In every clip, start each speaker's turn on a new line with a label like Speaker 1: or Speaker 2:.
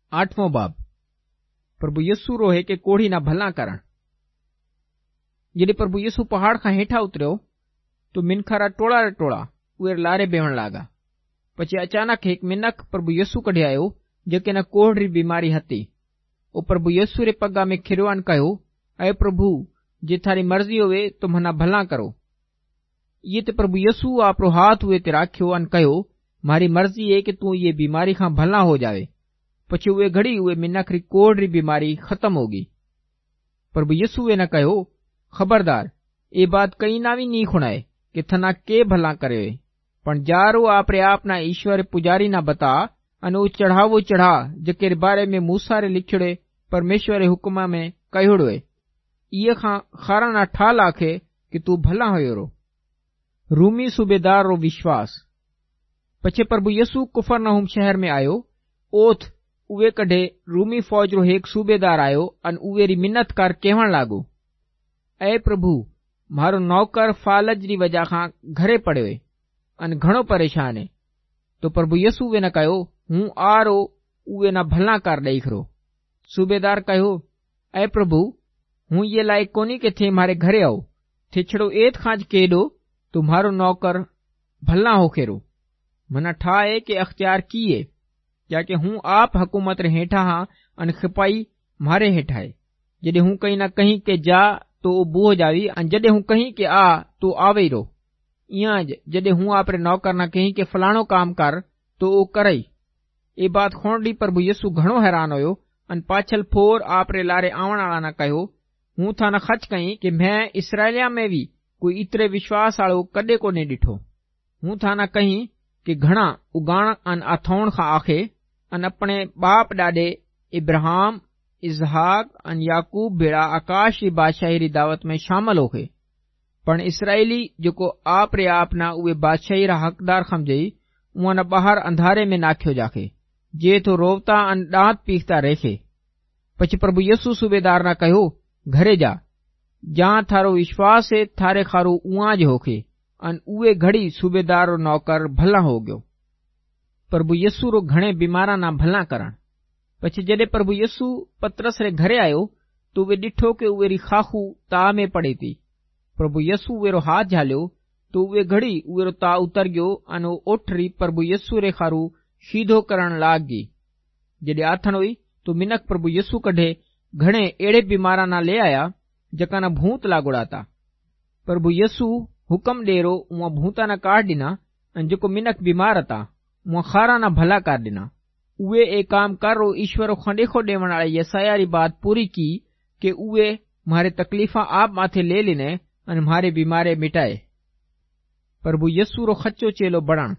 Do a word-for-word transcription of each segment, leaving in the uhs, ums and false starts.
Speaker 1: आठवों बाब प्रभु यस्सू रो है के कोढ़ी ना भला करण। जॾहिं प्रभु यस्सू पहाड़ खां हेठां उतरियो तो मिनखा रा टोड़ा रे टोड़ा उहे लारे बेहण लागा। पछी अचानक एक मिनख प्रभु यस्सू कढे आयो जेके न कोढ़ री बीमारी हती। ओ प्रभु यस्सू रे पगा में खिरियो अन कहो, ऐ प्रभु जे थारी मर्जी होवे तो मना भला करो। ये ते प्रभु यस्सू आपरो हाथ उहे ते राख्यो अन कहो, मारी मर्जी है कि तू ये बीमारी खां भला हो जावे। पछी उहे घड़ी उहे मिनख री कोढ़ री बीमारी खत्म होगी। प्रभु यस्सू ने कहो, खबरदार ए बात कई नावी नी खुणाए कि थना के भला करे, पण जारो आपरे आपना ईश्वर पुजारी ना बता अन वो चढ़ावो चढ़ा जके बारे में मूसा रे लिखड़े परमेश्वर रे हुक्मा में कहोड़ो है। इे खां खारा ना ठा लाखे कि तू भला होयो रो। रूमी सूबेदार रो विश्वास। पछे प्रभु यस्सू कुफरनहूम शहर में आयो। ओथ उवे कढे रूमी फौज रो एक सूबेदार आयो अन उवे री मिन्नत कर कहण लागो, ऐ प्रभु मारो नौकर फालज री वजह खां घरे पड़े अन घणो परेशान है। तो प्रभु यस्सू वे न कहो, हूँ आ रो उवे न भला कर ॾेई खरो। सूबेदार कहो, ऐ प्रभु हूँ ये लायक कोनी के थे मारे घरे आओ, थे छड़ो एत खांज केडो तुम्हारो नौकर भला हो खेरो। मना ठाए के अख्तियार किए क्या के हूँ आप हुकूमत रे हेठा हाँ अन खिपाई मारे हेठा है। जडे हूँ कहीं न कहीं के जा तो बूह जावी अन जडे हूँ कहीं के आ तो आवे रो। इं जडे हूँ आपरे नौकर न कहीं के फलाणो काम कर तो ओ करई। ए बात खोंडी प्रभु यस्सू घणो हैरान होयो अन पाछल फोर आपरे लारे आवण आला न कहो, हूँ था न खच कहीं कि मैं इसराइलिया में भी कोई इतरे विश्वास आलो कदे को ने डिठो। हूँ था न कहीं कि घणा उगाण अन अथौण खां आखे अन अपने बाप डाडे इब्राहिम इसहाक अन याकूब भेड़ा आकाश री बादशाही री दावत में शामिल होके। पण इसराइली जो आप रे आपना उवे बादशाही रा हकदार समझई उहा न बाहर अंधारे में नाख्यो जाके जे तो रोवता अन दांत पीसता रेखे। पछी प्रभु यस्सू सूबेदार ना कहो, घरे जा जहां थारो विश्वास है थारे खारो उआ ज होके अन उवे घड़ी सूबेदार रो नौकर भला हो गयो। प्रभु यस्सू रो घणे बीमारा ना भला करण। पछी जडे प्रभु यस्सू पतरस रे घरे आयो तो वे डिठो के उवे री खाखू ता में पड़ी थी। प्रभु यस्सू उवे रो हाथ झाल्यो तो उवे घड़ी उवे रो ता उतर गयो अन ओठरी प्रभु यस्सू रे खारू सीधो करण लाग गई। जडे आथण हुई तो मिनक प्रभु यस्सू कढे घणे एड़े बीमारा ना ले आया जका ना भूत लागोड़ा था। प्रभु यस्सू हुकम डेरो उआ भूता ना काट डिना अन जेको मिनक बीमार था उआ खारा ना भला कर डिना। उवे ए काम कर रो ईश्वर खंडेखो देवण वाले यसाया री बात पूरी की कि उवे मारे तकलीफा आप माथे ले लेने अन मारे बीमारे मिटाए। प्रभु यस्सू रो खच्चो चेलो बणण।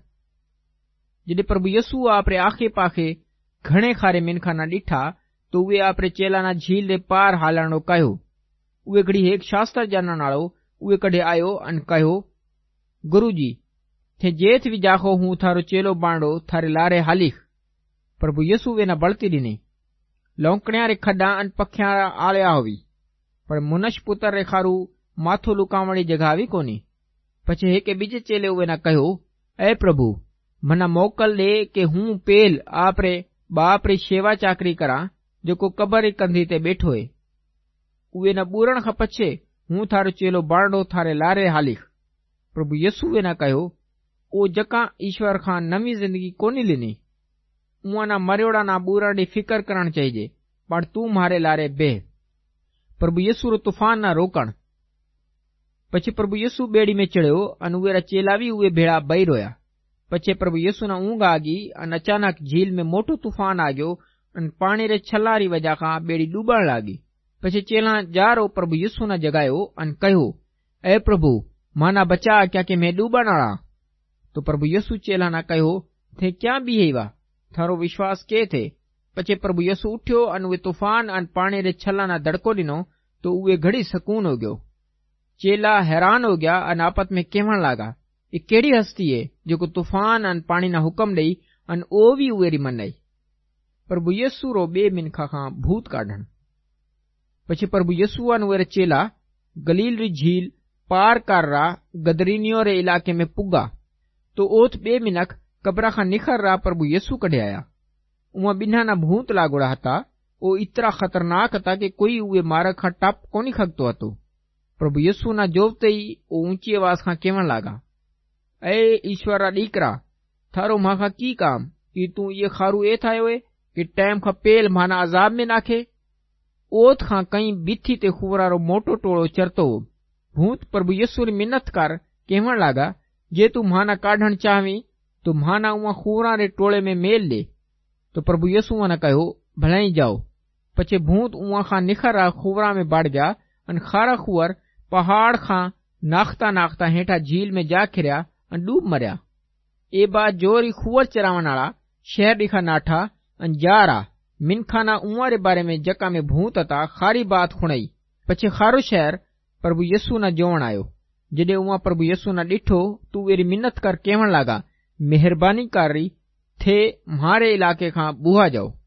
Speaker 1: जडे प्रभु यस्सू आपरे आखे पाखे घणे खारे मिनखा ना डिठा तो उवे आपरे चेला ना झील रे पार हालण रो कहो। उवे घड़ी एक शास्त्र जानण वालो उवे कढे आयो अन कहो, गुरुजी थे जेथ भी जाखो हूँ थारो चेलो बांडो थारे लारे हालीख। प्रभु यस्सू वे न बळती डिनी। लौंकणिया रे खड्डा अन पखिया आलिया होवी पर मुनश पुत्र रे खारू माथो लुकावणी जगावी कोनी। पछे हेके बीजे चेले उवे न कहो, ऐ प्रभु मना मोकल दे के हूँ पेल आपरे बाप री सेवा चाकरी करा जो कबर री कंधी ते बैठो है। उवे न बूरण खां पछे हूँ थारो चेलो बांडो थारे लारे हालीख। प्रभु यस्सू वे न कहो, ओ जका ईश्वर खां नवी जिंदगी कोनी लिनी उआ ना मरियोड़ा ना बूरण री फिकर करण चाहिए पर तू मारे लारे बेह। प्रभु यस्सू रो तूफान ना रोकण। पछी प्रभु यस्सू बेड़ी में चढ़ियो अन उवे रा चेला भी उवे भेड़ा बही रोया। पछे प्रभु यस्सू ना ऊँघ आ गई अन अचानक झील में मोटो तूफान आ गयो अन पानी रे छल्ला री वजह खां बेड़ी डूबण लागी। पछे चेला जारो प्रभु यस्सू ना जगायो अन कहो, ऐ प्रभु माना बचा क्या के मैं डूबण आड़ा। तो प्रभु यस्सू चेला ना कहो, थे क्या बीहेवा थारो विश्वास के थे। पछे प्रभु यस्सू उठ्यो अन उवे तूफान अन पानी रे छल्ला ना दड़को दिनो तो उवे घड़ी सकून हो गयो। चेला हैरान हो गया अन आपत में कहण लागा, ये केड़ी हस्ती है जो तूफान अन पानी ना हुक्म दई अन ओ भी उवे री मनई। प्रभु यस्सू रो बे मिनखा खां भूत काढण। पछी प्रभु यस्सू अन उवे चेला गलील री झील पार कर रा गदरीनियो रे इलाके में पुगा तो ओथ बे मिनख कब्रा खां निखर रा प्रभु यस्सू कढे आया। उहा ॿिन्हा ना भूत लागोड़ा हता। ओ एतिरा ख़तरनाक हता कि कोई उहे मार खां टप कोन्ह खगतो हतो। प्रभु यस्सू ना जोवते ई ओ ऊंची आवाज़ खां केवण लागा, ए ईश्वर रा ॾीकरा, थारो मां की काम कि तूं ये खारू ए ठाहियो है कि टाइम खां पेल माना अज़ाब में नाखे। ओत खां कई बिथी ते खूरा रो मोटो टोळो चरतो हो। भूत प्रभु यस्सू री मिन्नत कर केवण लागा, जे तू माना काढण चाहवी तो माना उहा खूरा रे टोळे में मेल दे। तो प्रभु यस्सू ने कहो, भलाई जाओ। पछे भूत उहा खां निखरा खूरा में बढ़ गया अन खारा खूअर पहाड़ खां नाखता नाखता हेठा झील में जा खिरिया अन डूब मरिया। ए बात जोरी खूअर चरावण वाला शहर ॾिखा नाठा अन जारा मिनखाना उहा रे बारे में जका में भूत हता खारी बात खुणई। पछे खारो शहर प्रभु यस्सू ना जोवण आयो। जॾहिं उहा प्रभु यस्सू ना ॾिठो तू वेरी मिन्नत कर केवण लागा, मेहरबानी करी थे म्हारे इलाके खां बुहा जाओ।